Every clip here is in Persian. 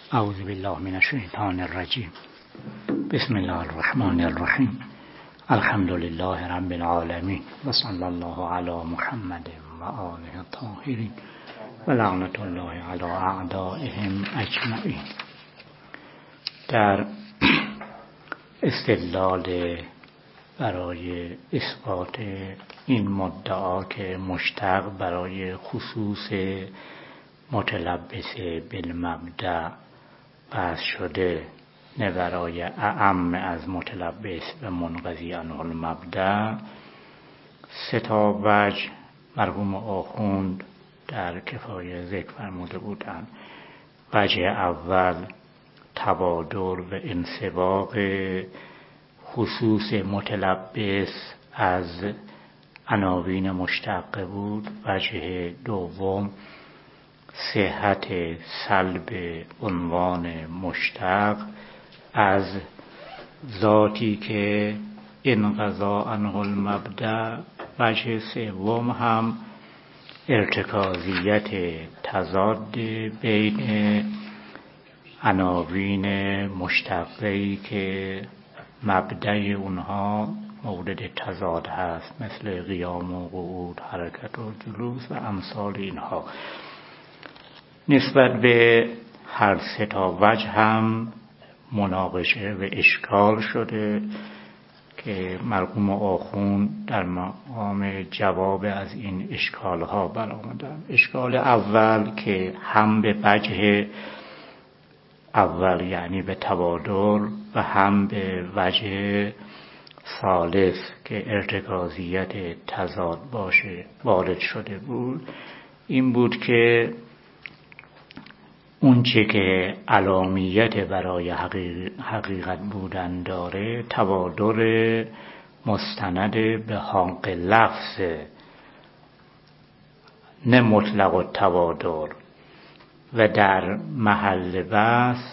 اعوذ بالله من الشیطان الرجیم. بسم الله الرحمن الرحیم. الحمد لله رب العالمین و صلی الله علی محمد و آله الطاهرین و لعنت الله علی اعدائهم اجمعین. در استدلال برای اثبات این مدعا که مشتق برای خصوص متلبس بالمبدأ بحث شده، نه برای اعم از متلبس و منقضی عنه المبدأ، سه تا وجه مرحوم آخوند در کفایه ذکر فرموده بودند. وجه اول تبادر و انسباق خصوص متلبس از عناوین مشتقه بود. وجه دوم صحت سلب عنوان مشتق از ذاتی که انقضا عنه المبدأ. وجه سوم هم ارتکازیت تضاد بین عناوین مشتقه‌ای که مبدأ اونها مورد تضاد هست، مثل قیام و قعود، حرکت و جلوس و امثال اینها. نسبت به هر سه تا وجه هم مناقشه و اشکال شده که مرحوم آخوند در مقام جواب از این اشکال ها برآمدند. اشکال اول که هم به وجه اول یعنی به تبادر و هم به وجه ثالث که ارتکازیت تضاد باشه وارد شده بود. این بود که اون چه که علامیت برای حقیقت بودن داره تبادر مستند به حق لفظ، نه مطلق التبادر، و در محل بحث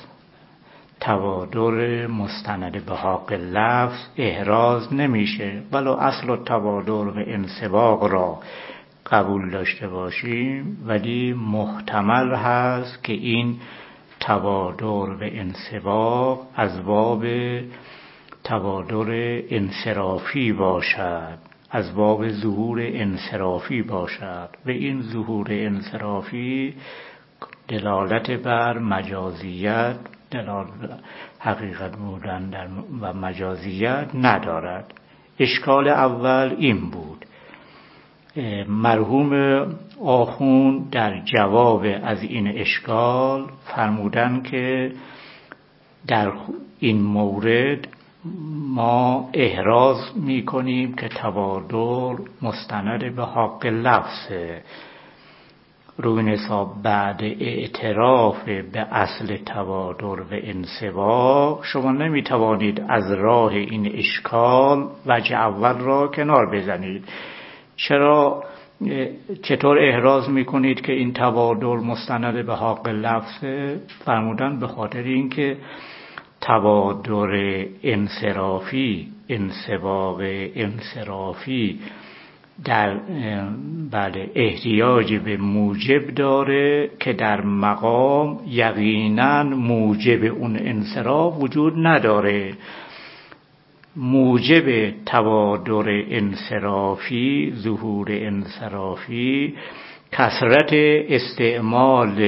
تبادر مستند به حق لفظ احراز نمیشه. ولو اصل التبادر و انسباق را قبول داشته باشیم، ولی محتمل هست که این تبادر و انسباق از باب تبادر انصرافی باشد، از باب ظهور انصرافی باشد، و این ظهور انصرافی دلالت بر مجازیت، دلالت حقیقت بودن و مجازیت ندارد. اشکال اول این بود. مرحوم آخوند در جواب از این اشکال فرمودن که در این مورد ما احراز می کنیم که تبادر مستند به حق لفظه. روی نصاب بعد اعتراف به اصل تبادر و انسباق شما نمی توانید از راه این اشکال وجه اول را کنار بزنید. چطور احراز میکنید که این تبادر مستند به حق لفظه؟ فرمودن به خاطر اینکه تبادر انصرافی، انسباق انصرافی در احتیاج به موجب داره که در مقام یقینا موجب اون انصراف وجود نداره. موجب تبادر انصرافی، ظهور انصرافی، کثرت استعمال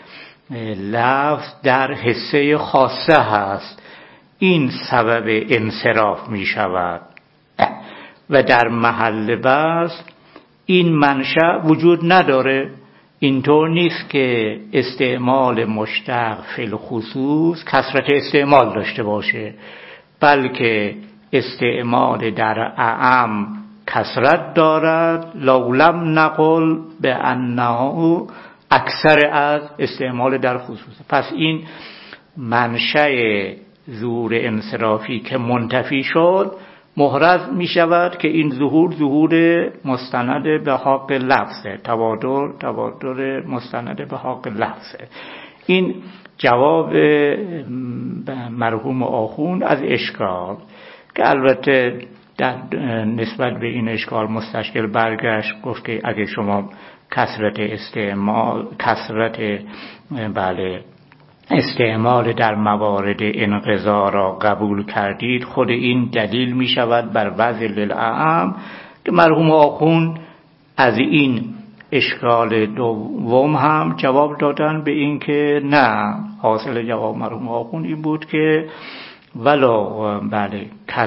لفظ در حصه خاصه هست. این سبب انصراف می شود و در محل بحث این منشأ وجود نداره. اینطور نیست که استعمال مشتق فی الخصوص کثرت استعمال داشته باشه، بلکه استعمال در اعم کثرت دارد. لو لم نقل به انه اکثر از استعمال در خصوص. پس این منشأ ظهور انصرافی که منتفی شد، محرز می شود که این ظهور مستند به حق لفظه، تبادر مستند به حق لفظه. این جواب مرحوم آخوند از اشکال که البته در نسبت به این اشکال مستشکل برگشت، گفت که اگه شما کثرت استعمال در موارد انقضا را قبول کردید، خود این دلیل می شود بر وضع للأعم که مرحوم آخوند از این اشکال دوم هم جواب دادن به این که نه، حاصل جواب مرحوم آخوند این بود که ولو بله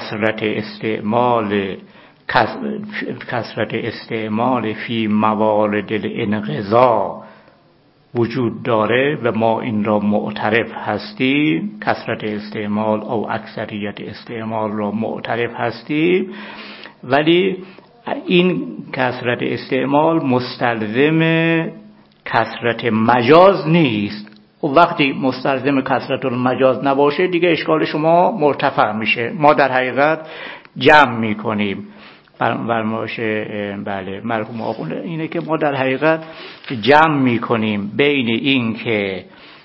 کثرت استعمال فی موارد الانقضا وجود داره و ما این را معترف هستیم، کثرت استعمال او اکثریت استعمال را معترف هستیم، ولی این کثرت استعمال مستلزم کثرت مجاز نیست. و وقتی مستلزم کثرت المجاز نباشه دیگه اشکال شما مرتفع میشه. ما در حقیقت جمع میکنیم فرمایش بله مرحوم آخوند اینه که ما در حقیقت جمع میکنیم بین این که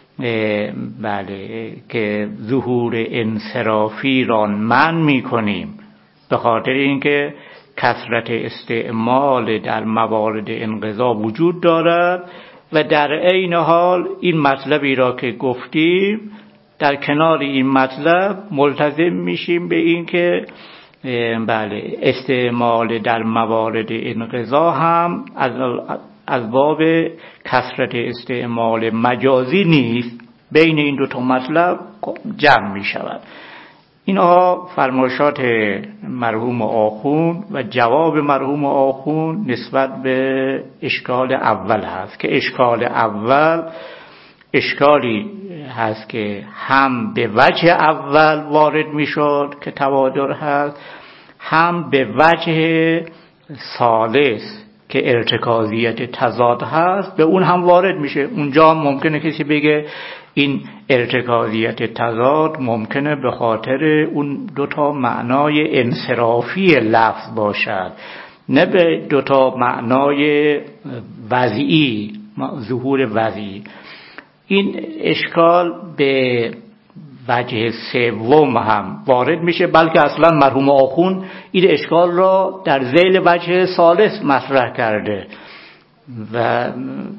بله که ظهور انصرافی را منع میکنیم به خاطر اینکه کثرت استعمال در موارد انقضا وجود دارد و در عین حال این مطلبی را که گفتیم در کنار این مطلب ملتزم میشیم به این که بله استعمال در موارد انقضا هم از باب کثرت استعمال مجازی نیست. بین این دو تا مطلب جمع می شود. اینها فرمایشات مرحوم آخوند و جواب مرحوم آخوند نسبت به اشکال اول هست که اشکال اول اشکالی هست که هم به وجه اول وارد می شد که توادر هست، هم به وجه ثالث که ارتکازیت تضاد هست به اون هم وارد میشه. اونجا ممکنه کسی بگه این ارتکازیت تضاد ممکنه به خاطر اون دوتا معنای انصرافی لفظ باشد، نه به دوتا معنای وضعی، ظهور وضعی. این اشکال به وجه سوم هم وارد میشه، بلکه اصلا مرحوم آخوند این اشکال را در ذیل وجه ثالث مطرح کرده و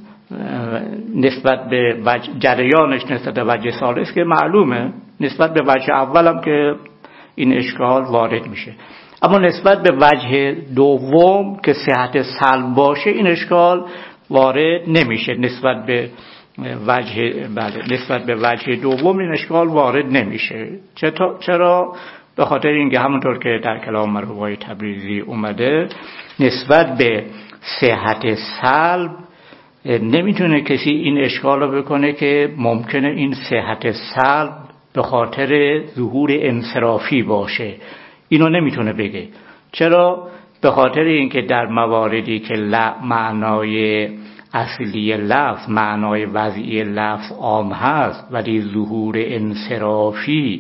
نسبت به جریانش نسبت به وجه ثالث که معلومه، نسبت به وجه اول هم که این اشکال وارد میشه، اما نسبت به وجه دوم که صحت سلب باشه این اشکال وارد نمیشه. نسبت به وجه دوم این اشکال وارد نمیشه. چرا؟ به خاطر اینکه همونطور که در کلام مرحوم آقای تبریزی اومده نسبت به صحت سلب نمیتونه کسی این اشکال رو بکنه که ممکنه این صحت سلب به خاطر ظهور انصرافی باشه. اینو نمیتونه بگه. چرا؟ به خاطر اینکه در مواردی که معنای اصلی لفظ، معنای وضعی لفظ عام هست ولی ظهور انصرافی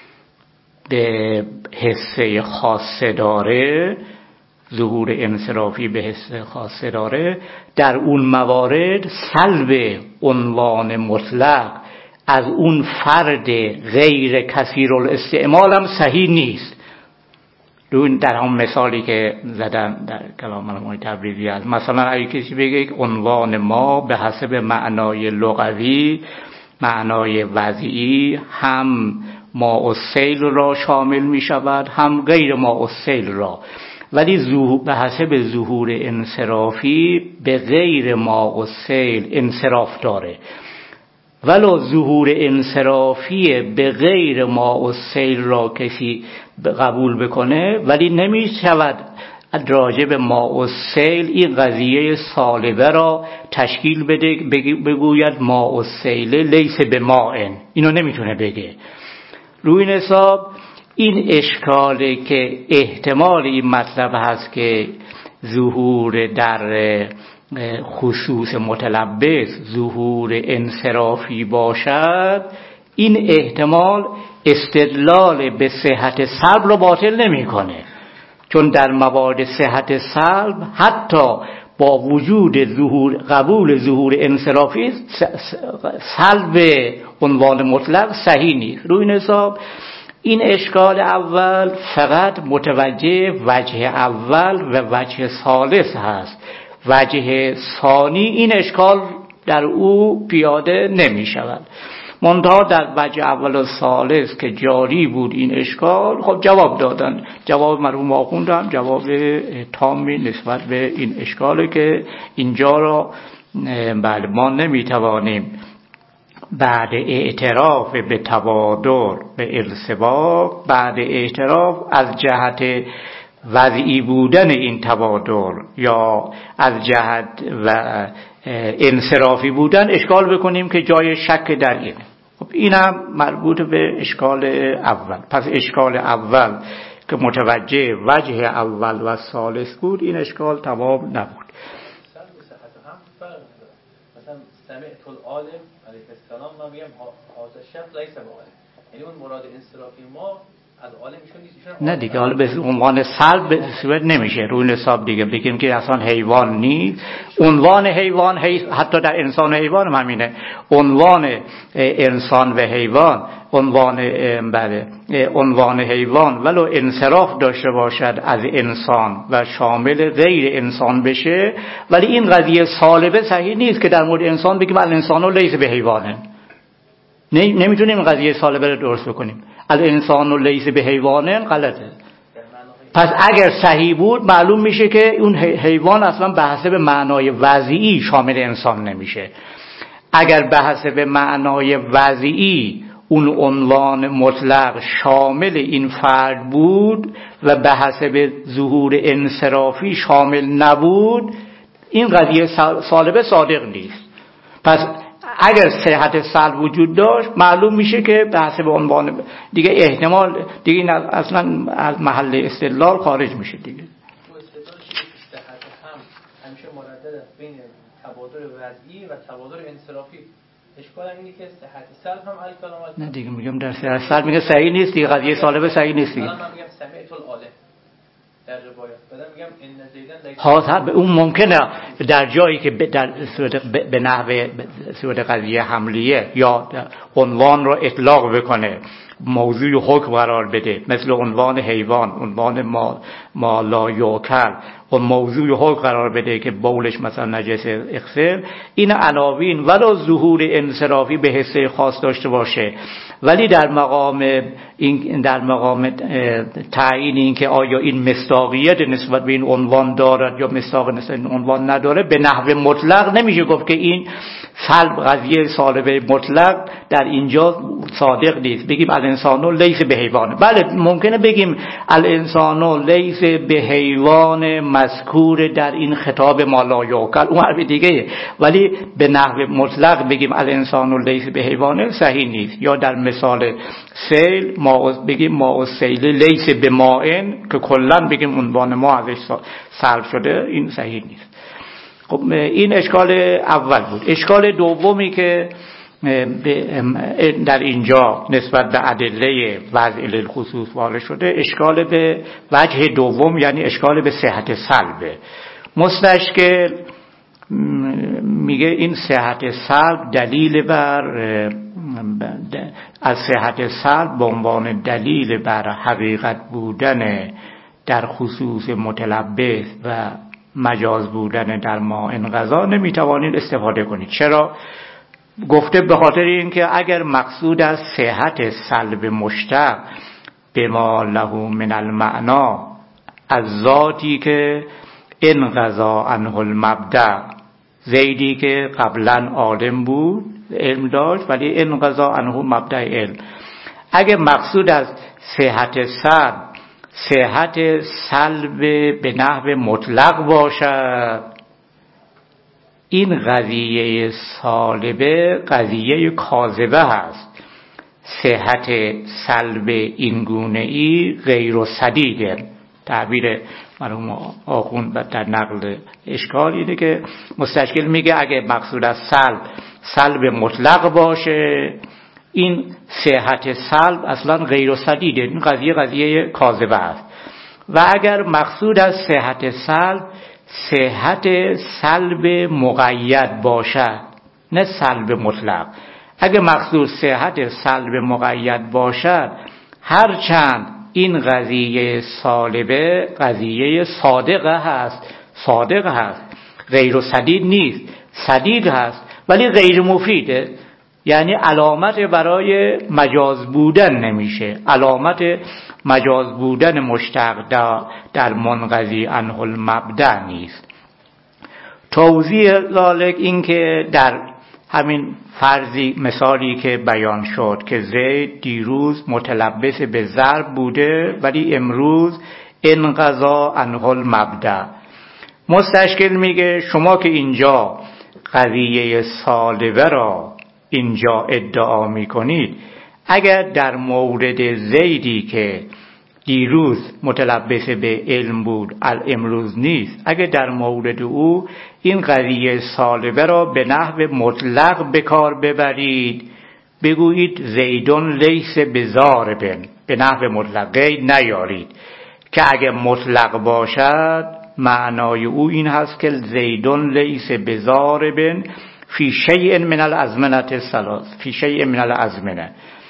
به حسه خاصه داره، ظهور انصرافی به حسه خاصه داره، در اون موارد سلب عنوان مطلق از اون فرد غیر کثیر الاستعمال هم صحیح نیست. در هم مثالی که زدن در کلام مرحوم تبریزی هست، مثلا اگه کسی بگه عنوان ما به حسب معنای لغوی، معنای وضعی هم ماء السیل را شامل می شود هم غیر ماء السیل را، ولی به حسب ظهور انصرافی به غیر ماء السیل انصراف داره. ولو ظهور انصرافی به غیر ماء السیل را کسی قبول بکنه ولی نمی شود راجع به ماء السیل این قضیه سالبه را تشکیل بده بگوید ماء السیل لیس به ماء، اینو نمیتونه بگه. روی این حساب این اشکاله که احتمال این مطلب هست که ظهور در خصوص متلبس ظهور انصرافی باشد، این احتمال استدلال به صحت سلب رو باطل نمیکنه، چون در موارد صحت سلب حتی با وجود قبول ظهور انصرافی سلب عنوان مطلق صحیح نیست. روی این حساب این اشکال اول فقط متوجه وجه اول و وجه ثالث هست. وجه ثانی این اشکال در او پیاده نمی شود. منتها در وجه اول و ثالث که جاری بود این اشکال، خب جواب دادن. جواب مرحوم آخوند هم جواب تامی نسبت به این اشکاله که اینجا را بله ما نمیتوانیم بعد اعتراف به تبادر به ارتباط، بعد اعتراف از جهت وضعی بودن این تبادر یا از جهت و انصرافی بودن اشکال بکنیم که جای شک در اینه. خب اینم مربوط به اشکال اول. پس اشکال اول که متوجه وجه اول و ثالث بود، این اشکال تمام نبود. مثلا سمعت العالم علیه السلام، ما میگم هذا الشخص لیس بعالم، یعنی اون مراد انصرافی ما از عالم ایشون نیست. نه دیگه، حالا به عنوان سلب صورت نمیشه روی حساب دیگه بگیم که اصلا حیوان نیست. عنوان حیوان حتی در انسان و حیوان هم همینه. عنوان انسان و حیوان، عنوان حیوان ولو انصراف داشته باشد از انسان و شامل غیر انسان بشه، ولی این قضیه سالبه صحیح نیست که در مورد انسان بگیم الانسان لیس به حیوانه. نمیتونیم این قضیه سالبه رو درست بکنیم. الانسان لیس به حیوانه غلطه. پس اگر صحیح بود معلوم میشه که اون حیوان اصلا به حسب معنای وضعی شامل انسان نمیشه. اگر به حسب معنای وضعی اون عنوان مطلق شامل این فرد بود و به حسب ظهور انصرافی شامل نبود، این قضیه سالبه صادق نیست. پس اگر صحت سلب وجود داشت معلوم میشه که به حسب عنوان دیگه احتمال دیگه این اصلا از محل استدلال خارج میشه دیگه. صحت هم همیشه مردد بین تبادر وضعی و تبادر انصرافی. اشکال اینه که صحت سلب هم علی کلام نه دیگه میگم در صحت سلب میگه صحیح نیست دیگه، قضیه سالبه صحیح نیست دیگه. من میگم سمعت العالم در روایت بعدم میگم ان زیدن ها اون ممکنه در جایی که در به نحو صورت قضیه حملیه یا عنوان رو اطلاق بکنه، موضوع حکم قرار بده، مثل عنوان حیوان، عنوان ما لا یوکل، و موضوع حکم قرار بده که بولش مثلا نجس اغسل، این عناوین ولو ظهور انصرافی به حصه خاص داشته باشه، ولی در مقام تعیین این که آیا این مصداقیت نسبت به این عنوان دارد یا مصداق نسبت به این عنوان نداره، به نحو مطلق نمیشه گفت که این سلب قضیه سالبه مطلق در اینجا صادق نیست. بگیم الانسان لیس به حیوان، بله ممکنه بگیم الانسان لیس به حیوان مذکور در این خطاب ما لا یوکل، اون حرف دیگه، ولی به نحو مطلق بگیم الانسان لیس به حیوان صحیح نیست. یا در مثال سیل بگیم ما السیل لیس به مائن، که کلا بگیم عنوان ما ازش سلب شده، این صحیح نیست. خب این اشکال اول بود. اشکال دومی که در اینجا نسبت به ادله وضع للخصوص وارد شده، اشکال به وجه دوم، یعنی اشکال به صحت سلبه. مستشکل میگه این صحت سلب دلیل بر از صحت سلب به عنوان دلیل بر حقیقت بودن در خصوص متلبس و مجاز بودن در ما انقضا نمیتوانید استفاده کنید. چرا؟ گفته به خاطر اینکه اگر مقصود از صحت سلب مشتق به ما له من المعنا، از ذاتی که انقضا عنه المبدأ، زیدی که قبلا عالم بود علم داشت ولی انقضا عنه مبدأ علم، اگر مقصود از صحت سلب به نحو مطلق باشد، این قضیه سالبه قضیه کاذبه هست. صحت سلب این گونه‌ای غیر سدیده. تعبیر مرحوم آخوند در نقل اشکال اینه که مستشکل میگه اگه مقصود از سلب مطلق باشه، این صحت سلب اصلا غیر سدیده، این قضیه کاذبه است. و اگر مقصود از صحت سلب مقید باشد، نه سلب مطلق، اگر مقصود صحت سلب مقید باشد، هرچند این قضیه سالبه قضیه صادق هست، غیر سدید نیست، سدید هست ولی غیر مفیده. یعنی علامت برای مجاز بودن نمیشه، علامت مجاز بودن مشتق در منقضی عنه المبدأ نیست. توضیح ذالک این که در همین فرضی مثالی که بیان شد که زید دیروز متلبس به ضرب بوده ولی امروز انقضا عنه المبدأ، مستشکل میگه شما که اینجا قضیه سالبه را اینجا ادعا میکنید، اگر در مورد زیدی که دیروز متلبس به علم بود امروز نیست، اگر در مورد او این قضیه سالبه را به نحو مطلق به کار ببرید، بگویید زیدون لیس بضارب، به نحو مطلق قید نیارید که اگر مطلق باشد معنای او این هست که زیدون لیس بضارب فی شیء من الازمنه الثلاث، فی شیء من الازمنه.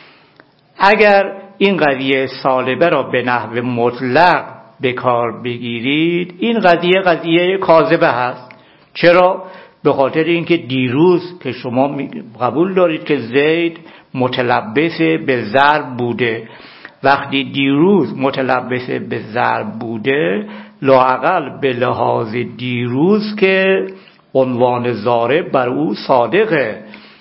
اگر این قضیه سالبه را به نحو مطلق به کار بگیرید، این قضیه کاذبه هست. چرا؟ به خاطر اینکه دیروز که شما قبول دارید که زید متلبس به ضرب بوده، وقتی دیروز متلبس به ضرب بوده، لااقل به لحاظ دیروز که عنوان ضارب بر او صادقه.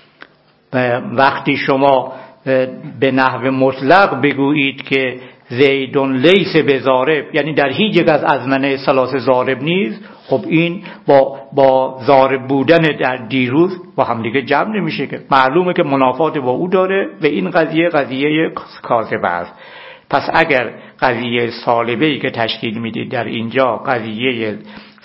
وقتی شما به نحو مطلق بگویید که زیدون لیس بضارب، یعنی در هیچ یک از ازمنه ثلاث ضارب نیست، خب این با ضارب بودن در دیروز با هم دیگه جمع نمیشه، که معلومه که منافات با او داره و این قضیه کاذبه است. پس اگر قضیه سالبه‌ای که تشکیل میدید در اینجا قضیه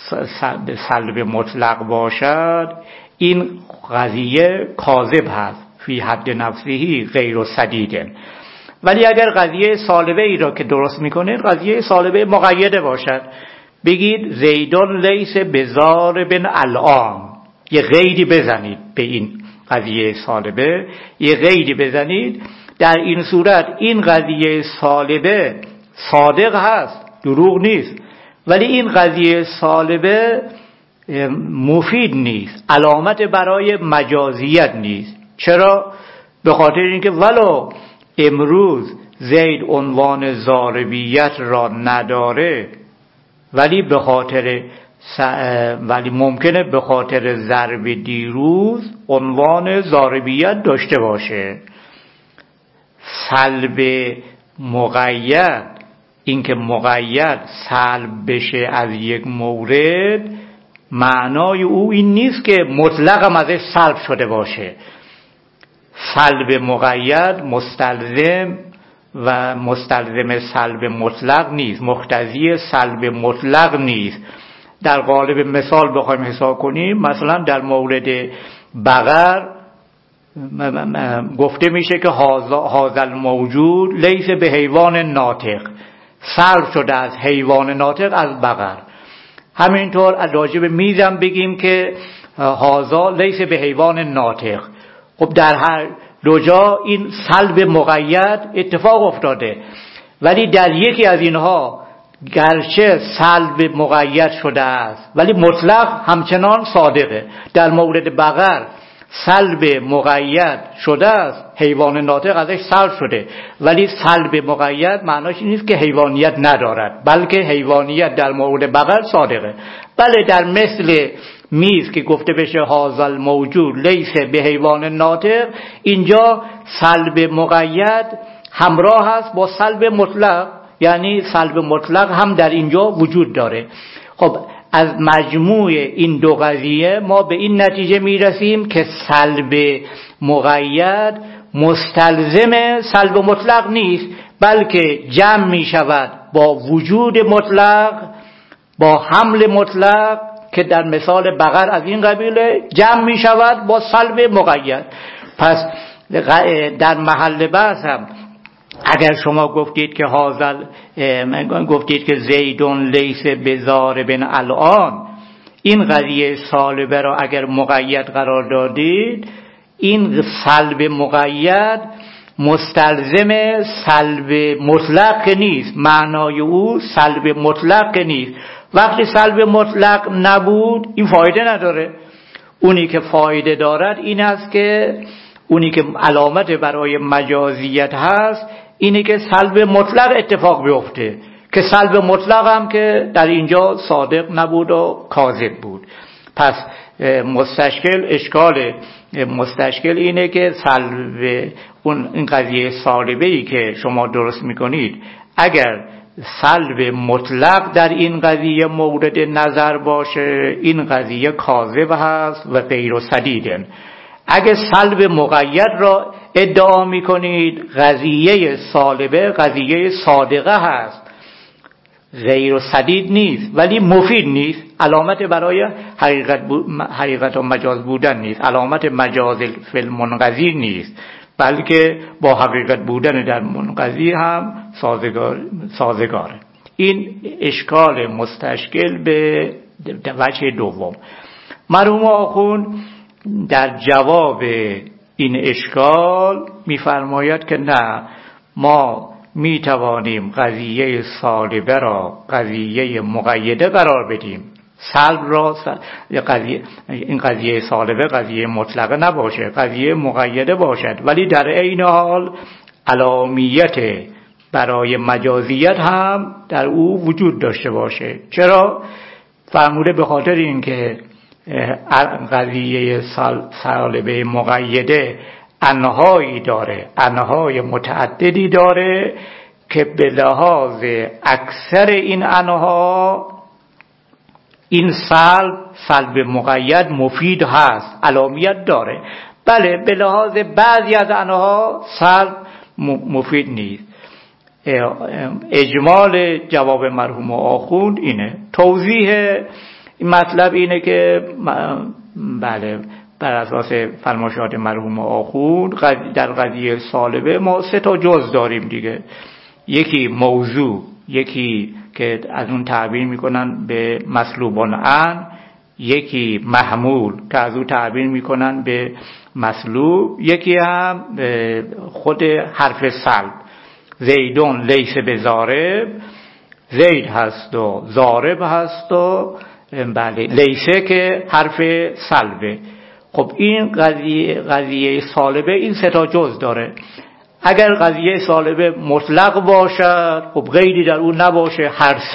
سلب مطلق باشد، این قضیه کاذب هست، فی حد نفسه غیر سدید. ولی اگر قضیه سالبه ای را که درست میکنید قضیه سالبه مقیده باشد، بگید زیدون لیس بضارب الان، یه قیدی بزنید به این قضیه سالبه، یه قیدی بزنید. در این صورت این قضیه سالبه صادق هست، دروغ نیست، ولی این قضیه سالبه مفید نیست، علامت برای مجازیت نیست. چرا؟ به خاطر اینکه ولو امروز زید عنوان ضاربیت را نداره، ولی ممکنه به خاطر ضرب دیروز عنوان ضاربیت داشته باشه. سلب مقید، اینکه مقید سلب بشه از یک مورد، معنای او این نیست که مطلق هم ازش سلب شده باشه. سلب مقید مستلزم سلب مطلق نیست، مقتضی سلب مطلق نیست. در قالب مثال بخوایم حساب کنیم، مثلا در مورد بقر گفته میشه که هذا موجود لیس به حیوان ناطق، سلب شده از حیوان ناطق از بقر. همینطور راجع به میزم بگیم که هذا لیس به حیوان ناطق. خب در هر دو جا این سلب مقید اتفاق افتاده، ولی در یکی از اینها گرچه سلب مقید شده است ولی مطلق همچنان صادقه. در مورد بقر سلب مقید شده است، حیوان ناطق ازش سلب شده، ولی سلب مقید معناش این نیست که حیوانیت ندارد، بلکه حیوانیت در مورد بقر صادقه. بله در مثل میز که گفته بشه هذا الموجود لیس به حیوان ناطق، اینجا سلب مقید همراه است با سلب مطلق، یعنی سلب مطلق هم در اینجا وجود داره. خب از مجموع این دو قضیه ما به این نتیجه میرسیم که سلب مقید مستلزم سلب مطلق نیست، بلکه جمع میشود با وجود مطلق، با حمل مطلق که در مثال بقر از این قبیله، جمع میشود با سلب مقید. پس در محل بحث هم اگر شما گفتید که زیدون لیس بضارب الان، این قضیه سالبه را اگر مقید قرار دادید، این سلب مقید مستلزم سلب مطلق نیست، معنای او سلب مطلق نیست. وقتی سلب مطلق نبود این فایده نداره. اونی که فایده دارد این است که اونی که علامت برای مجازیت هست اینه که سلب مطلق اتفاق بیفته، که سلب مطلق هم که در اینجا صادق نبود و کاذب بود. پس اشکال مستشکل اینه که سلب این قضیه سالبه‌ای که شما درست میکنید، اگر سلب مطلق در این قضیه مورد نظر باشه این قضیه کاذب هست و غیر سدیده. اگر سلب مقید را ادعا میکنید قضیه سالبه قضیه صادقه هست، غیر سدید نیست ولی مفید نیست، علامت برای حقیقت و مجاز بودن نیست، علامت مجاز فی المنقضی نیست، بلکه با حقیقت بودن در منقضی هم سازگاره. این اشکال مستشکل به وجه دوم. مرحوم آخوند در جواب این اشکال می‌فرماید که نه، ما می توانیم قضیه سالبه را قضیه مقیده قرار بدیم، سلب را این قضیه سالبه قضیه مطلقه نباشه، قضیه مقیده باشد، ولی در عین حال علامیت برای مجازیت هم در او وجود داشته باشه. چرا؟ فرموده به خاطر اینکه قضیه سالبه مقیده انواعی داره، انواع متعددی داره که به لحاظ اکثر این انواع این سلب مقید مفید هست، علامیت داره. بله به لحاظ بعضی از انواع سلب مفید نیست. اجمال جواب مرحوم آخوند اینه. توضیح این مطلب اینه که بله بر اساس فرمایشات مرحوم آخوند در قضیه سالبه ما 3 جزء داریم دیگه. یکی موضوع، یکی که از اون تعبیر میکنن به مسلوبان عن، یکی محمول که از اون تعبیر میکنن به مسلوب، یکی هم خود حرف سلب. زیدون لیس به ضارب، زید هست و ضارب هست و بله لیسه که حرف سلبه. خب این قضیه سالبه این 3 جزء داره. اگر قضیه سالبه مطلق باشد خب غیری در اون نباشه،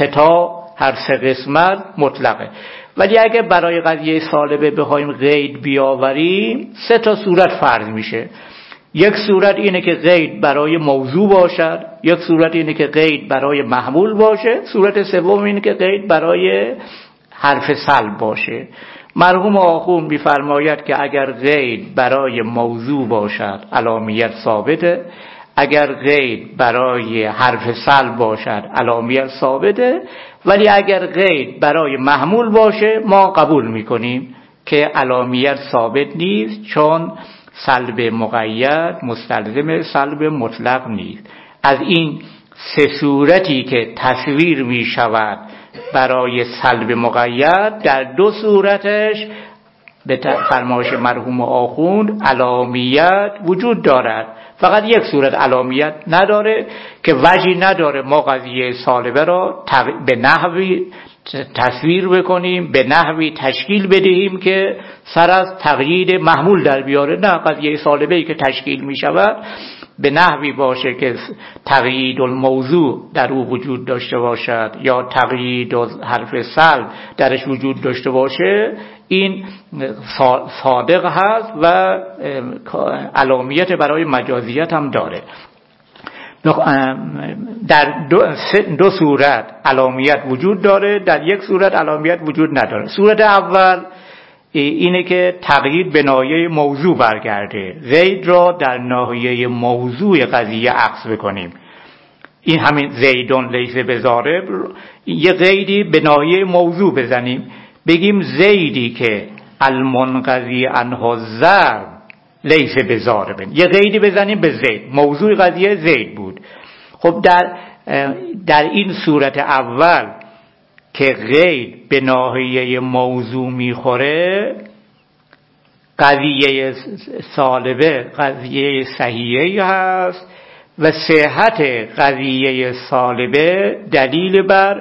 هر 3 قسمت مطلقه. ولی اگر برای قضیه سالبه بخوایم قید بیاوریم 3 صورت فرض میشه. یک صورت اینه که قید برای موضوع باشد، یک صورت اینه که قید برای محمول باشه، صورت سوم اینه که قید برای حرف سلب باشه. مرحوم آخوند می‌فرماید که اگر قید برای موضوع باشد علامیت ثابته، اگر قید برای حرف سلب باشد علامیت ثابته، ولی اگر قید برای محمول باشه ما قبول می‌کنیم که علامیت ثابت نیست، چون سلب مقید مستلزم سلب مطلق نیست. از این 3 صورتی که تصویر می‌شود برای سلب مقید، در 2 صورتش به فرمایش مرحوم آخوند علامیت وجود دارد. فقط یک صورت علامیت نداره که وجهی نداره ما قضیه سالبه را به نحوی تصویر بکنیم، به نحوی تشکیل بدهیم که سر از تقیید محمول در بیاره. نه، قضیه سالبه‌ای که تشکیل می شود به نحوی باشه که تقیید الموضوع در او وجود داشته باشد یا تقیید حرف سلب درش وجود داشته باشه، این صادق هست و علامیت برای مجازیت هم داره. در 2 صورت علامیت وجود داره، در یک صورت علامیت وجود نداره. صورت اول اینه که تقیید به ناحیه موضوع برگرده، زید را در ناحیه موضوع قضیه عکس بکنیم. این همین زیدون لیس به ضارب، یه قیدی به ناحیه موضوع بزنیم، بگیم زیدی که المنقضی عنه الضرب لیس به ضارب، یه قیدی بزنیم به زید، موضوع قضیه زید بود. خب در این صورت اول که قید به ناحیه موضوع میخوره، قضیه سالبه قضیه صحیحی هست و صحت قضیه سالبه دلیل بر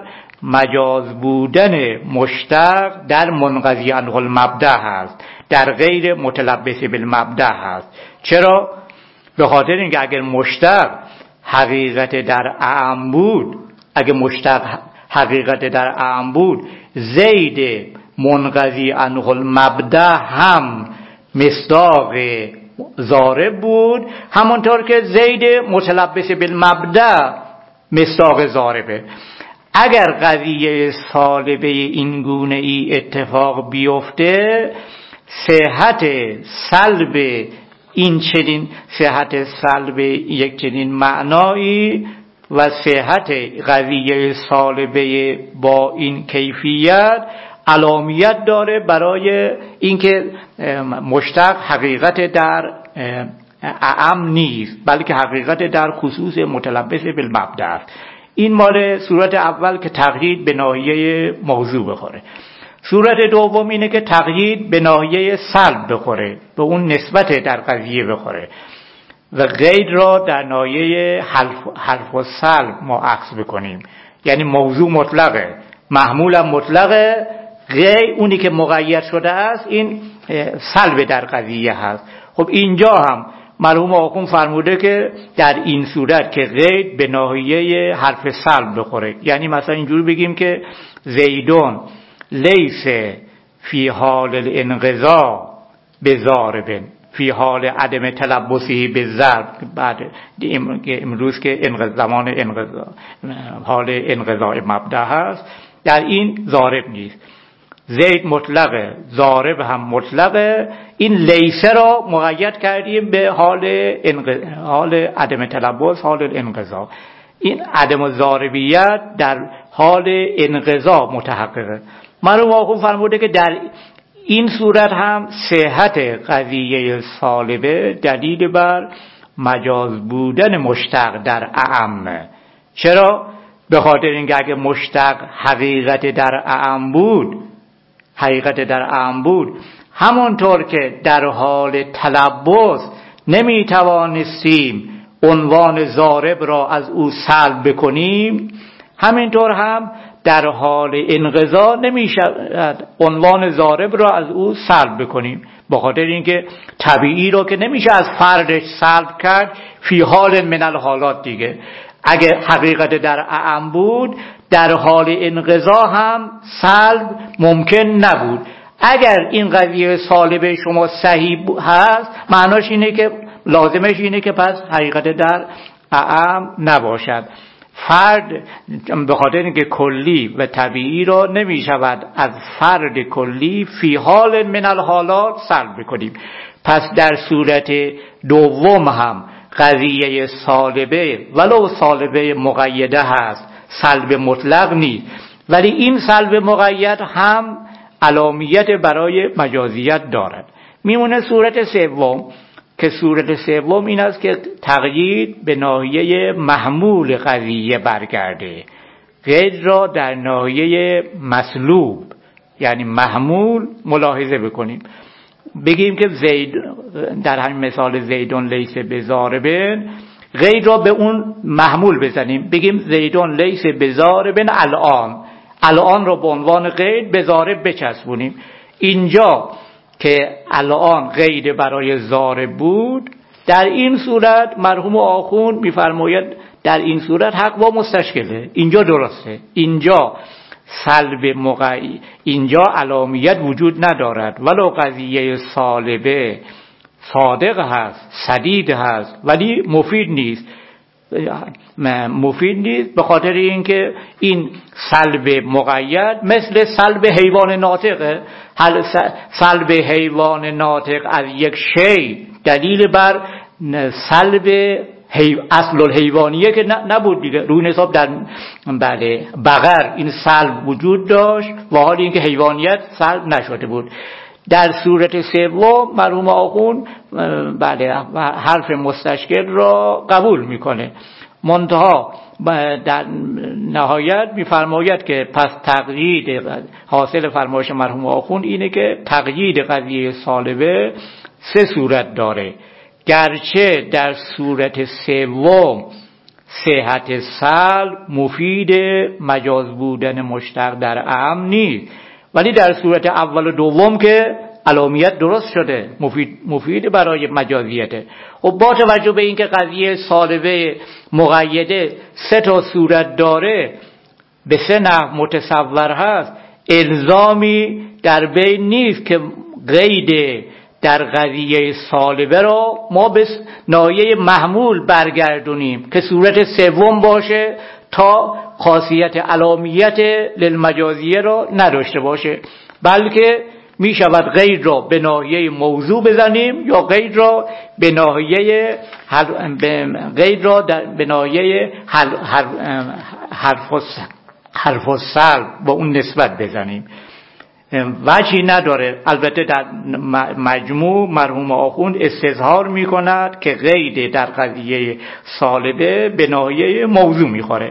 مجاز بودن مشتق در منقضی عنه المبدأ هست، در غیر متلبس بالمبدأ هست. چرا؟ به خاطر اینکه اگر مشتق حقیقت در اعم بود، اگر مشتق حقیقت در اعم بود، زید منقضی عنه المبدأ هم مصداق ضارب بود، همونطور که زید متلبس بالمبدأ مصداق ضاربه. اگر قضیه سالبه این گونه ای اتفاق بیفته، صحت سلب این چنین صحت سلب یک چنین معنایی و صحت قضیه سالبه با این کیفیت علامیت داره برای اینکه مشتق حقیقت در اعم نیست، بلکه حقیقت در خصوص متلبس بالمبدأ است. این مال صورت اول که تقیید به ناحیه موضوع بخوره. صورت دوم اینه که تقیید به ناحیه سلب بخوره، به اون نسبت در قضیه بخوره و غیر را در ناحیه حلف و سلب ما اخذ بکنیم. یعنی موضوع مطلقه، محمول هم مطلقه، غیر اونی که مقید شده است این سلب در قضیه هست. خب اینجا هم مرحوم آخوند فرموده که در این صورت که غیر به ناحیه حرف سلب بخوره، یعنی مثلا اینجوری بگیم که زیدون لیس فی حال الانقضاء بضارب فی حال عدم تلبسی بالضرب. بعد امروز که زمان انقضاء حال انقضاء مبدأ هست، در این ضارب نیست. زید مطلقه، ضارب هم مطلقه. این لیسه را مقید کردیم به حال عدم تلبس، حال الانقضاء. این عدم ضاربیت در حال انقضاء متحققه. مرحوم آخوند فرموده که در این صورت هم صحت قضیه سالبه دلیل بر مجاز بودن مشتق در اعم. چرا؟ به خاطر اینکه اگه مشتق حقیقت در اعم بود، همونطور که در حال تلبس نمیتوانستیم عنوان ضارب را از او سلب بکنیم، همینطور هم در حال انقضاء نمیشود عنوان ضارب را از او سلب بکنیم، به خاطر اینکه طبیعی رو که نمیشه از فردش سلب کرد فی حال من الحالات دیگه. اگه حقیقت در اعم بود، در حال انقضاء هم سلب ممکن نبود. اگر این قضیه سالبه شما صحیح هست، معناش اینه که لازمش اینه که پس حقیقت در اعم نباشد. فرد به خاطر اینکه کلی و طبیعی را نمی شود از فرد کلی فی حال من الحالات سلب کنیم. پس در صورت دوم هم قضیه سالبه ولو سالبه مقیده هست، سلب مطلق نیست، ولی این سلب مقید هم علامیت برای مجازیت دارد. میمونه صورت سوم که صورت سوم این است که تقیید به ناحیه محمول قضیه برگرده، غیر را در ناحیه مسلوب یعنی محمول ملاحظه بکنیم. بگیم که زید در همین مثال زیدون لیس بضاربن، غیر را به اون محمول بزنیم، بگیم زیدون لیس بضاربن الان را به عنوان غیر به ضارب بچسبونیم. اینجا که الان غیر برای ضارب بود، در این صورت مرحوم آخوند میفرماید در این صورت حق و مستشکله. اینجا درسته، اینجا سلب اینجا علامیت وجود ندارد، ولو قضیه سالبه صادق هست، سدید هست، ولی مفید نیست به خاطر اینکه این سلب مقید مثل سلب حیوان ناطقه. سلب حیوان ناطق از یک شی دلیل بر سلب اصل الحیوانیه که نبود دیگه. روی حساب در بقر این سلب وجود داشت و حالی اینکه حیوانیت سلب نشده بود. در صورت سوم مرحوم آخوند حرف مستشکل را قبول میکنه، منتها در نهایت میفرماید که پس تقیید حاصل فرمایش مرحوم آخوند اینه که تقیید قضیه سالبه سه صورت داره. گرچه در صورت سوم صحت سلب مفید مجاز بودن مشتق در اعم نیست، ولی در صورت اول و دوم که علامیت درست شده مفید برای مجازیته. و با توجه به اینکه قضیه سالبه مقیده 3 صورت داره، به 3 نحو متصور هست، الزامی در بین نیست که قید در قضیه سالبه را ما به ناحیه محمول برگردونیم که صورت 3 باشه تا خاصیت علامیت للمجازیه را نداشته باشه، بلکه می شود غیر را به ناحیه موضوع بزنیم یا غیر را به ناحیه حرف السلب با اون نسبت بزنیم. وجهی نداره. البته در مجموع مرحوم آخوند استظهار می کند که قید در قضیه سالبه به ناحیه موضوع می خوره.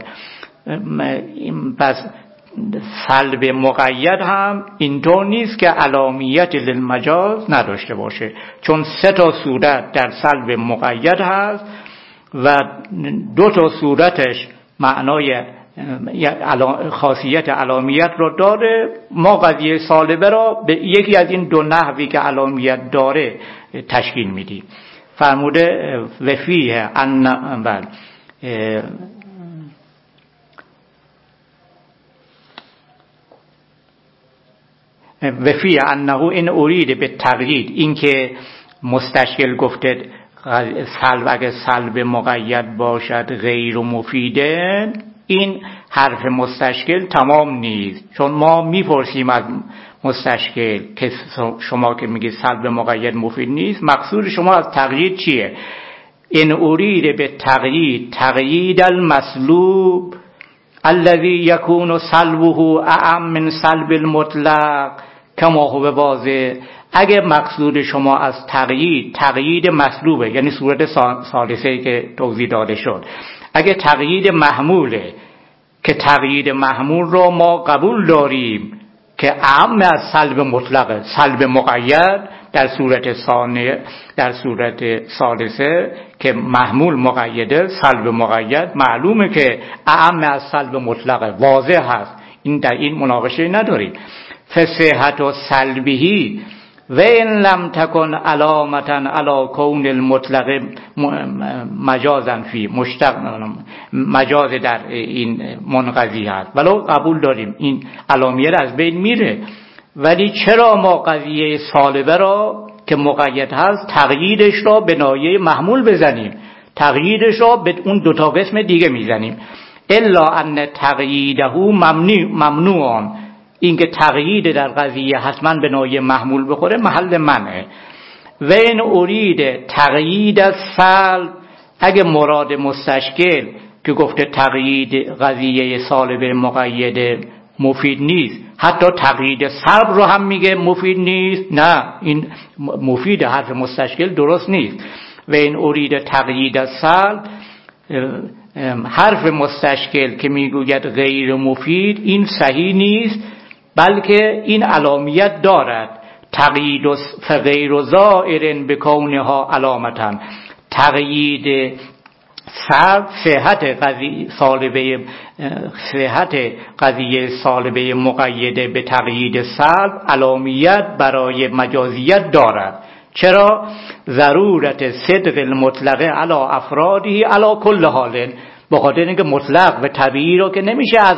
پس سلب مقید هم اینطور نیست که علامیت للمجاز نداشته باشه، چون 3 صورت در سلب مقید هست و 2 صورتش معنای خاصیت علامیت رو داره. ما قضیه سالبه را به یکی از این 2 نحوی که علامیت داره تشکیل میدیم. فرموده وفیه انه این ارید به تقیید، این که مستشکل گفته سلب اگه سلب مقید باشد غیر مفیده، این حرف مستشکل تمام نیست، چون ما میپرسیم از مستشکل که شما که میگید سلب مقید مفید نیست، مقصود شما از تقیید چیه؟ این ارید به تقیید المسلوب الذي يكون سلبه اعم من سلب المطلق کما هو واضح. اگه مقصود شما از تقیید مسلوبه، یعنی صورت ثالثه که توضیح داده شد، اگه تقیید محموله که تقیید محمول رو ما قبول داریم که اعم از سلب مطلقه، سلب مقید در صورت ثانیه، در صورت ثالثه که محمول مقیده، سلب مقید معلومه که اعم از سلب مطلقه، واضح هست، این در این مناقشه نداریم. فصحت و سلبهی و این لم تکن علامتا علی کون المطلق مجازن فی مشتق، مجاز در این منقضی هست، ولو قبول داریم این علامیت از بین میره، ولی چرا ما قضیه سالبه را که مقید هست تقییدش را به ناحیه محمول بزنیم، تقییدش را به اون 2 قسم دیگه میزنیم؟ الا ان تقییده ممنوعان، این که تقیید در قضیه حتما به ناحیه محمول بخوره محل منعه. و این ارید تقیید از سلب، اگه مراد مستشکل که گفته تقیید قضیه سالبه مقیده مفید نیست، حتی تقیید سلب رو هم میگه مفید نیست، نه این مفید، حرف مستشکل درست نیست. و این ارید تقیید از سلب، حرف مستشکل که میگوید غیر مفید، این صحیح نیست، بلکه این علامیت دارد. تقیید فغیر ظاهر بکونها علامتن، تقیید سلب صحت قضیه سالبه مقیده به تقیید سلب علامیت برای مجازیت دارد. چرا؟ ضرورت صدق المطلقه علی افرادی علی کل حال، به خاطر اینکه مطلق و طبیعی رو که نمیشه از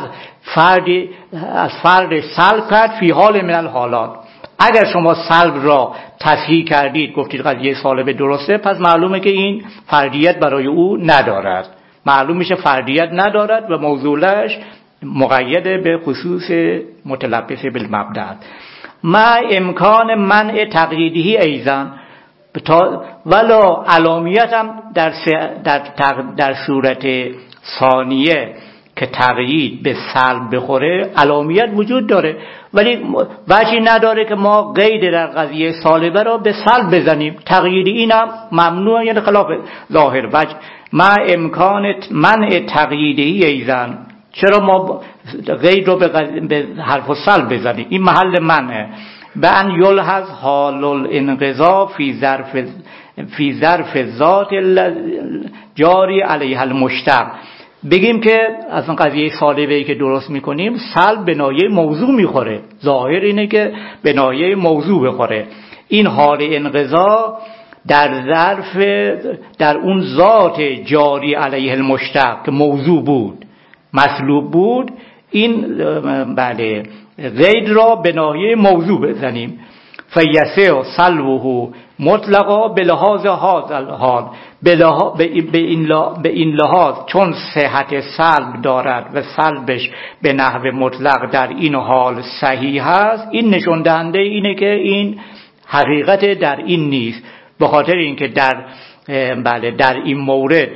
فرد سلب کرد فی حال من الحالات. اگر شما سلب را تصحیح کردید، گفتید قضیه سالبه درسته، پس معلومه که این فردیت برای او ندارد، معلوم میشه فردیت ندارد و موضوعش مقید به خصوص متلبس بالمبدأ. ما امکان منع تقییدی ایضا، ولا علامیت هم در صورت ثانیه که تقیید به سلب بخوره علامیت وجود داره، ولی وجهی نداره که ما قید در قضیه سالبه را به سلب بزنیم. تقیید اینم ممنوع، یعنی خلاف ظاهر وجه. ما امکان منع تقییدی ایضا، چرا ما قید رو به حرف و سلب بزنیم؟ این محل منع. به ان یلحظ حال الانقضاء فی ظرف ذات جاری علیه المشتق، بگیم که از اون قضیه سالبه‌ای که درست میکنیم سلب به ناحیه موضوع میخوره، ظاهر اینه که به ناحیه موضوع بخوره. این حال انقضا در اون ذات جاری علیه المشتق که موضوع بود، مسلوب بود، این بله غیر را به ناحیه موضوع بزنیم. فیسع سلبه مطلقا به لحاظ حال، به این لحاظ چون صحت سلب دارد و سلبش به نحو مطلق در این حال صحیح است، این نشون دهنده اینه که این حقیقت در این نیست. به خاطر اینکه در این مورد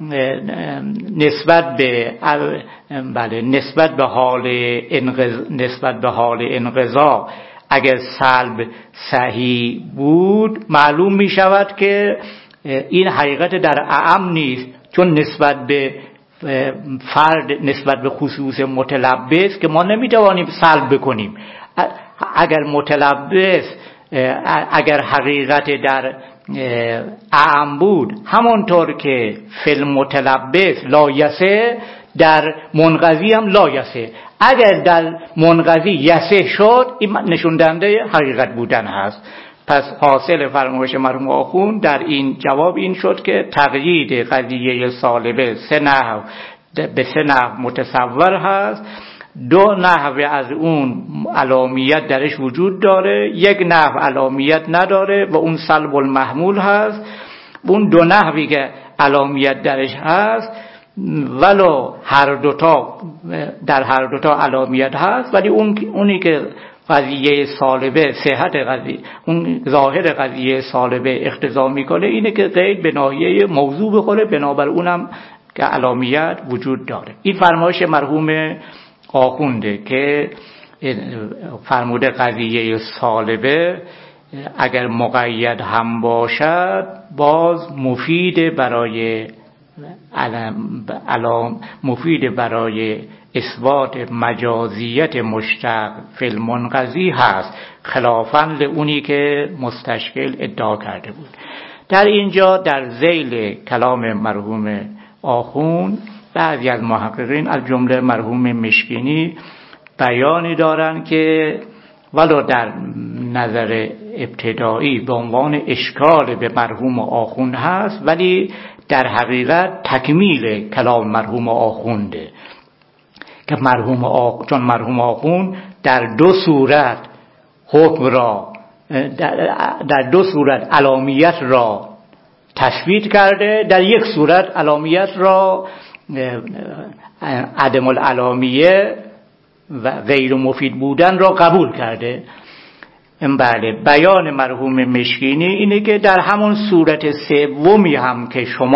نسبت به حال انقضا اگر سلب صحیح بود، معلوم می شود که این حقیقت در اعم نیست، چون نسبت به فرد، نسبت به خصوص متلبس که ما نمی توانیم سلب بکنیم. اگر حقیقت در اعم بود، همونطور که فی المتلبس لایسه، در منقضی هم لایسه. اگر در منقضی یسه شد، این نشون دهنده حقیقت بودن هست. پس حاصل فرمایش مرحوم آخوند در این جواب این شد که تقیید قضیه سالبه به سه نحو متصور هست. دو نحو از اون علامیت درش وجود داره، یک نحو علامیت نداره و اون سلب المحمول هست. اون دو نحوی که علامیت درش هست ولو در هر دوتا علامیت هست، ولی اونی که قضیه سالبه صحت قضیه، اون ظاهر قضیه سالبه اقتضا میکنه اینه که قید به ناحیه موضوع بخوره، بنابر اونم که علامیت وجود داره. این فرمایش مرحوم آخونده که فرموده قضیه سالبه اگر مقید هم باشد باز مفید برای اثبات مجازیت مشتق فی المنقضی هست، خلافاً لونی که مستشکل ادعا کرده بود. در اینجا در ذیل کلام مرحوم آخوند بعضی از محققین از جمله مرحوم مشکینی بیانی دارند که ولو در نظر ابتدایی به عنوان اشکال به مرحوم آخوند هست، ولی در حقیقت تکمیل کلام مرحوم آخونده که چون مرحوم آخوند در دو صورت حکم را در دو صورت علامیت را تثبیت کرده، در یک صورت علامیت را عدم العلامیه و غیر مفید بودن را قبول کرده. بله، بیان مرحوم مشکینی اینه که در همون صورت سومی هم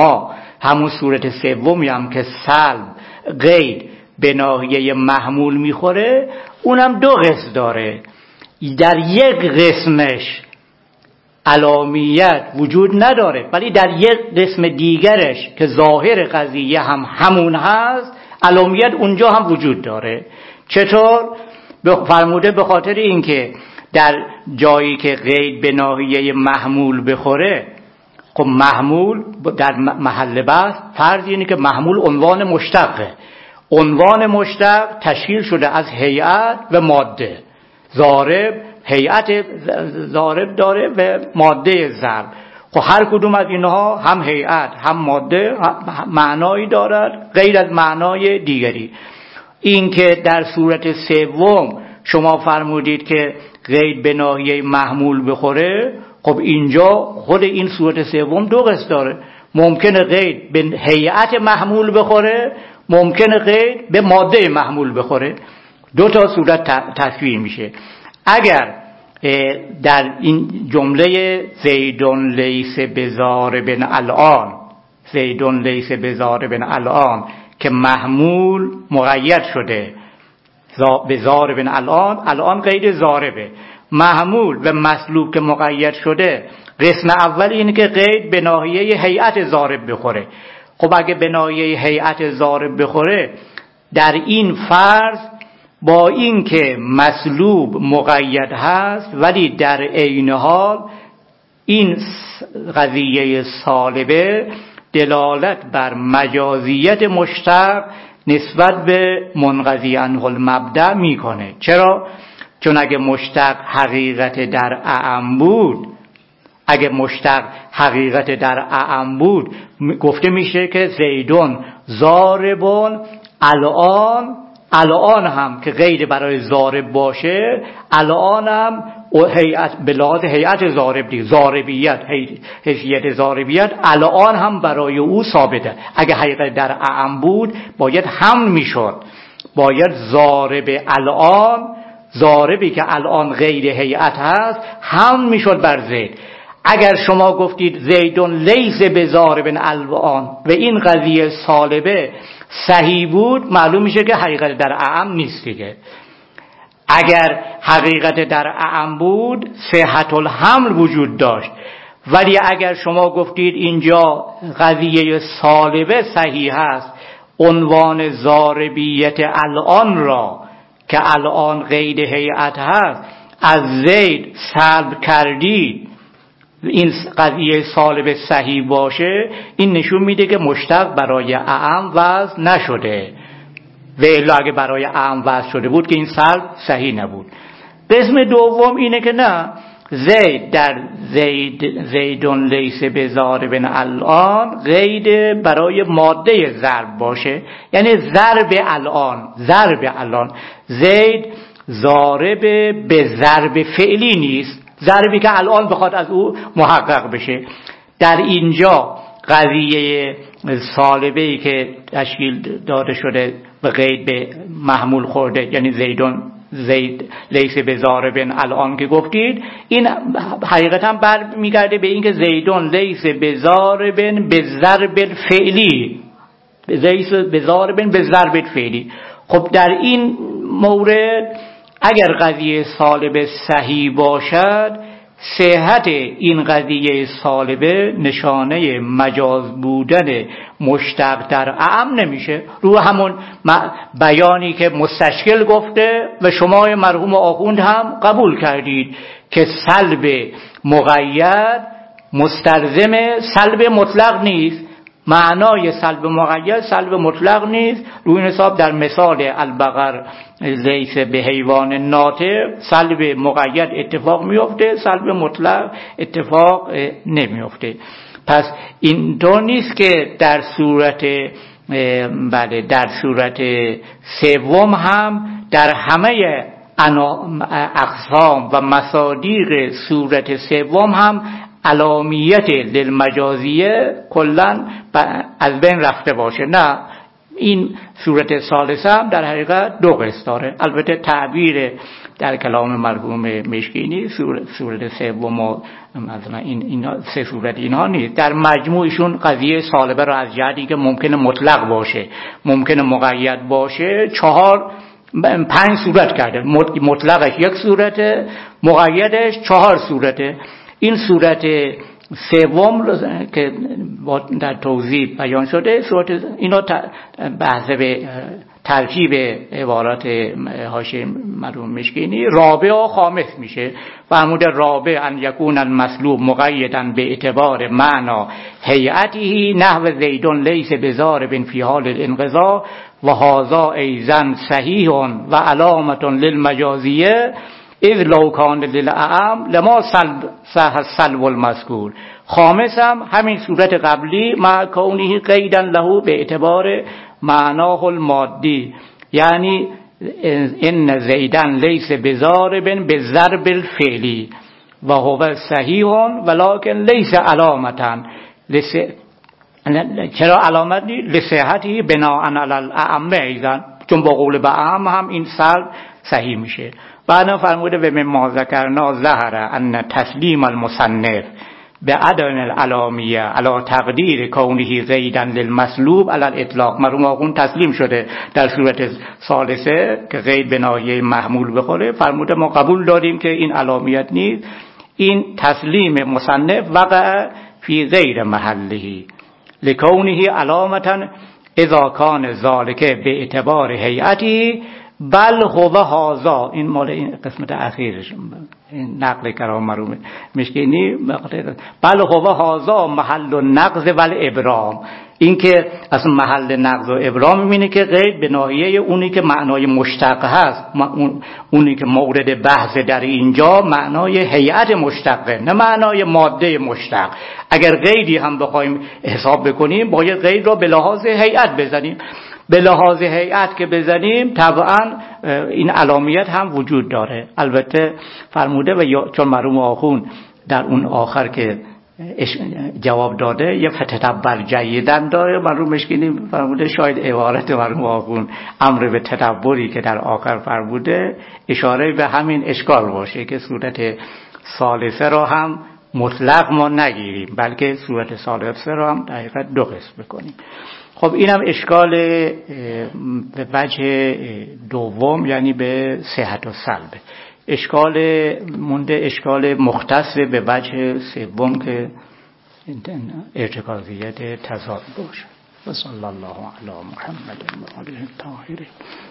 که سلب غیر به ناحیه محمول میخوره، اونم دو قسم داره. در یک قسمش علامیت وجود نداره، ولی در یک قسم دیگرش که ظاهر قضیه هم همون هست، علامیت اونجا هم وجود داره. چطور؟ فرموده به خاطر اینکه در جایی که قید به ناحیه محمول بخوره، خب محمول در محل بحث فرض اینه که محمول عنوان مشتقه. عنوان مشتق تشکیل شده از هیئت و ماده. ضارب هیئت ضارب داره و ماده ضرب. خب هر کدوم از اینها هم هیئت هم ماده معنایی دارد غیر از معنای دیگری. این که در صورت سوم شما فرمودید که قید به ناحیه محمول بخوره، خب اینجا خود این صورت سوم دو قسم داره. ممکنه قید به هیئت محمول بخوره، ممکنه قید به ماده محمول بخوره. دو تا صورت تصویر میشه. اگر در این جمله زیدون لیس بضاربن الان که محمول مقید شده به ضاربن الان قید ضاربه، محمول و مسلوب که مقید شده، قسم اول اینه که قید به ناحیه هیئت ضارب بخوره. خب اگه به ناحیه هیئت ضارب بخوره، در این فرض با این که مسلوب مقید هست، ولی در عین حال این قضیه سالبه دلالت بر مجازیت مشتق نسبت به منقضی عنه المبدأ میکنه. چرا؟ چون اگه مشتق حقیقت در اعم بود، اگه مشتق حقیقت در اعم بود، گفته میشه که زیدون ضاربون، الان هم که غیر برای ضارب باشه، الان هم هیئت به لحاظ هیئت ضارب دی، ضاربیت، حیثیت ضاربیت الان هم برای او ثابته. اگه حقیقت در اعم بود باید حمل میشد، باید ضارب الان، ضاربی که الان غیر هیئت هست حمل میشد بر زید. اگر شما گفتید زیدون لیس بضارب الان و این قضیه سالبه صحیح بود، معلوم میشه که حقیقت در اعم نیست دیگه. اگر حقیقت در اعم بود صحت الحمل وجود داشت، ولی اگر شما گفتید اینجا قضیه سالبه صحیح هست، عنوان ضاربیت الان را که الان غیر هیئت هست از زید سلب کردید، این قضیه سالب صحیح باشه، این نشون میده که مشتق برای اعم وضع نشده. و الا اگه برای اعم وضع شده بود که این سلب صحیح نبود. قسم دوم اینه که نه، زید در زیدون لیس بضارب الان غیر برای ماده ضرب باشه، یعنی ضرب الان زید ضارب به ضرب فعلی نیست، ضربی که الان بخواد از او محقق بشه. در اینجا قضیه سالبه‌ای که تشکیل داده شده به قید به محمول خورده، یعنی زید لیس بضارب الان که گفتید، این حقیقتا برمیگرده به اینکه زیدون لیس بضارب به ضرب فعلی، لیس بضارب به ضرب فعلی. خب در این مورد اگر قضیه سالبه صحیح باشد، صحت این قضیه سالبه نشانه مجاز بودن مشتق در اعم نمیشه. رو همون بیانی که مستشکل گفته و شما مرحوم آخوند هم قبول کردید که سلب مقید مستلزم سلب مطلق نیست. معنای سلب مقید سلب مطلق نیست. روی این حساب در مثال البقر لیس به حیوان ناطق سلب مقید اتفاق میفته، سلب مطلق اتفاق نمیفته. پس اینطور نیست که در صورت سوم هم در همه اقسام و مصادیق صورت سوم هم علامیت للمجازیه کلن از بین رفته باشه. نه، این صورت ثالثه هم در حقیقت دو قسط داره. البته تعبیر در کلام مرحوم مشکینی صورت سوم و مثلا این سه صورت اینها نیست. در مجموعشون قضیه سالبه را از جهتی که ممکنه مطلق باشه، ممکنه مقید باشه، 5 صورت کرده. مطلقش 1 صورته، مقیدش 4 صورته. این صورت سوم که در توضیح بیان شده، اینا بحث به ترکیب عبارات حاشیه مرحوم مشکینی رابع و خامس میشه. فرموده رابع ان یکون المسلوب مقیدا به اعتبار معنا هیئته نحو زیدون لیس بضارب فی حال الانقضاء و هذا ایضا صحیح و علامت للمجازیه اذ لو کان للأعم لما صح السلب المذکور. خامس هم همین صورت قبلی مع کونه قیدا له به اعتبار معناه المادی، یعنی ان زیدن لیس بضارب بضرب الفعلی و هو صحیح ولکن لیس علامتا. چرا علامت نیست؟ لصحتی بناء علی الاعم ایضا، چون با قول به اعم هم این سلب صحیح میشه. بعدا فرموده و مما ذکرنا ظهر ان تسلیم المصنف به عدم العلامیه علی تقدیر کونه زیدن للمسلوب علی الاطلاق. مرحوم آخوند تسلیم شده در صورت ثالثه که قید به ناحیه محمول بخوره، فرموده ما قبول داریم که این علامیت نیست. این تسلیم مصنف وقع فی غیر محله لکونه علامتا اذا کان ذالک به اعتبار هیئتی بل هو هذا، این مال این قسمت اخیرش، این نقل کرام مرحوم مشکینی، بل هو هذا محل النقض والابرام، این که اصلا محل نقض و ابرام میبینه که قید به ناحیه اونی که معنای مشتق هست، اونی که مورد بحث در اینجا معنای هیئت مشتقه، نه معنای ماده مشتق. اگر قیدی هم بخوایم حساب بکنیم باید قید را به لحاظ هیئت بزنیم. به لحاظ هیئت که بزنیم طبعا این علامیت هم وجود داره. البته فرموده و چون مرحوم آخون در اون آخر که جواب داده یه فتتبر جیدن داره، مرحوم مشکینی فرموده شاید عبارت مرحوم آخون امر به تدبری که در آخر فرموده اشاره به همین اشکال باشه که صورت ثالثه را هم مطلق ما نگیریم بلکه صورت ثالثه را هم دقیقاً دو قسم بکنیم. خب اینم اشکال به وجه دوم، یعنی به صحت و سلب. اشکال مونده اشکال مختص به وجه سوم که ارتکازیت تضاد باشه. و صلی الله علی محمد و آله الطاهرین.